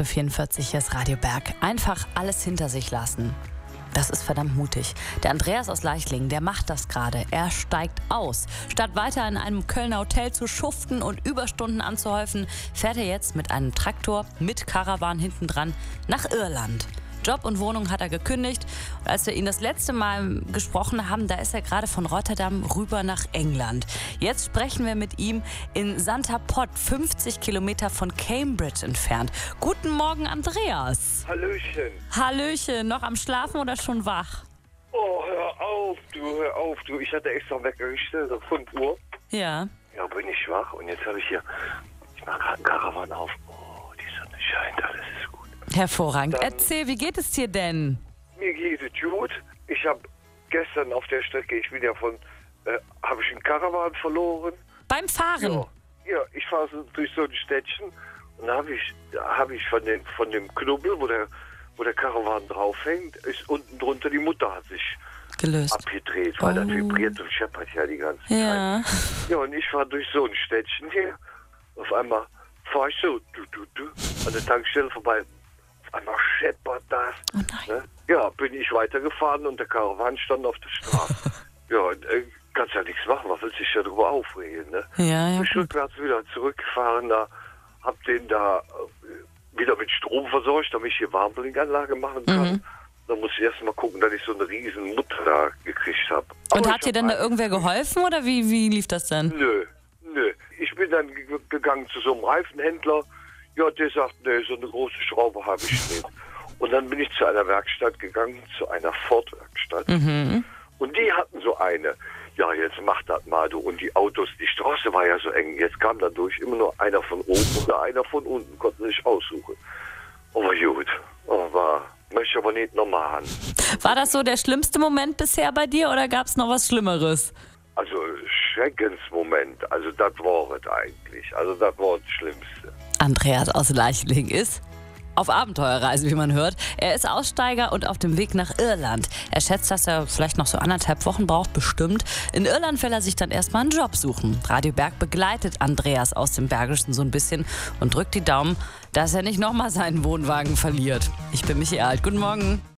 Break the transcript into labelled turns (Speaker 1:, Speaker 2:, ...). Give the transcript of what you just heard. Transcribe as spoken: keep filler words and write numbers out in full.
Speaker 1: acht Uhr vierundvierzig, hier ist Radio Berg. Einfach alles hinter sich lassen. Das ist verdammt mutig. Der Andreas aus Leichlingen, der macht das gerade. Er steigt aus. Statt weiter in einem Kölner Hotel zu schuften und Überstunden anzuhäufen, fährt er jetzt mit einem Traktor mit Karawan hinten dran nach Irland. Job und Wohnung hat er gekündigt. Und als wir ihn das letzte Mal gesprochen haben, da ist er gerade von Rotterdam rüber nach England. Jetzt sprechen wir mit ihm in Santa Pot, fünfzig Kilometer von Cambridge entfernt. Guten Morgen, Andreas.
Speaker 2: Hallöchen.
Speaker 1: Hallöchen, noch am Schlafen oder schon wach?
Speaker 2: Oh, hör auf, du, hör auf, du. Ich hatte extra Wecker gestellt auf fünf Uhr.
Speaker 1: Ja.
Speaker 2: Ja, bin ich wach und jetzt habe ich hier, ich mache gerade einen Karawan auf. Oh, die Sonne scheint, alles ist gut.
Speaker 1: Hervorragend.
Speaker 2: Dann,
Speaker 1: Erzähl, wie geht es dir denn?
Speaker 2: Mir geht es gut. Ich habe gestern auf der Strecke, ich bin ja von, äh, habe ich einen Karawan verloren.
Speaker 1: Beim Fahren?
Speaker 2: Ja, ja, ich fahre so durch so ein Städtchen und da habe ich, hab ich von dem, von dem Knubbel, wo der, wo der Karawan draufhängt, ist unten drunter, die Mutter hat sich
Speaker 1: gelöst.
Speaker 2: abgedreht, weil
Speaker 1: Oh.
Speaker 2: das vibriert und scheppert ja die ganze
Speaker 1: Ja.
Speaker 2: Zeit. Ja, und ich fahre durch so ein Städtchen hier. Auf einmal fahre ich so du, du, du, an der Tankstelle vorbei. Auf einmal scheppert das.
Speaker 1: Oh nein.
Speaker 2: Ne? Ja, bin ich weitergefahren und der Karawan stand auf der Straße. Ja, und, äh, kannst ja nichts machen, was willst du dich da drüber aufregen, ne?
Speaker 1: Ja, ja,
Speaker 2: Bin ich
Speaker 1: gut.
Speaker 2: rückwärts wieder zurückgefahren, da hab den da äh, wieder mit Strom versorgt, damit ich hier Warmblinkanlage machen kann.
Speaker 1: Mhm.
Speaker 2: Dann muss ich erst mal gucken, dass ich so eine riesen Mutter da gekriegt habe.
Speaker 1: Und hat dir denn da irgendwer geholfen oder wie, wie lief das dann?
Speaker 2: Nö, nö. Ich bin dann ge- gegangen zu so einem Reifenhändler. Ja, der sagt, nee, so eine große Schraube habe ich nicht. Und dann bin ich zu einer Werkstatt gegangen, zu einer Ford-Werkstatt.
Speaker 1: Mhm.
Speaker 2: Und die hatten so eine. Ja, jetzt mach das mal, du. Und die Autos, die Straße war ja so eng. Jetzt kam da durch immer nur einer von oben oder einer von unten, konnten sich aussuchen. Aber gut, aber möchte ich aber nicht nochmal haben.
Speaker 1: War das so der schlimmste Moment bisher bei dir oder gab es noch was Schlimmeres?
Speaker 2: Also Schreckensmoment, also das war es eigentlich. Also das war das Schlimmste.
Speaker 1: Andreas aus Leichlingen ist auf Abenteuerreise, wie man hört. Er ist Aussteiger und auf dem Weg nach Irland. Er schätzt, dass er vielleicht noch so anderthalb Wochen braucht, bestimmt. In Irland will er sich dann erstmal einen Job suchen. Radio Berg begleitet Andreas aus dem Bergischen so ein bisschen und drückt die Daumen, dass er nicht nochmal seinen Wohnwagen verliert. Ich bin Michi Alt. Guten Morgen.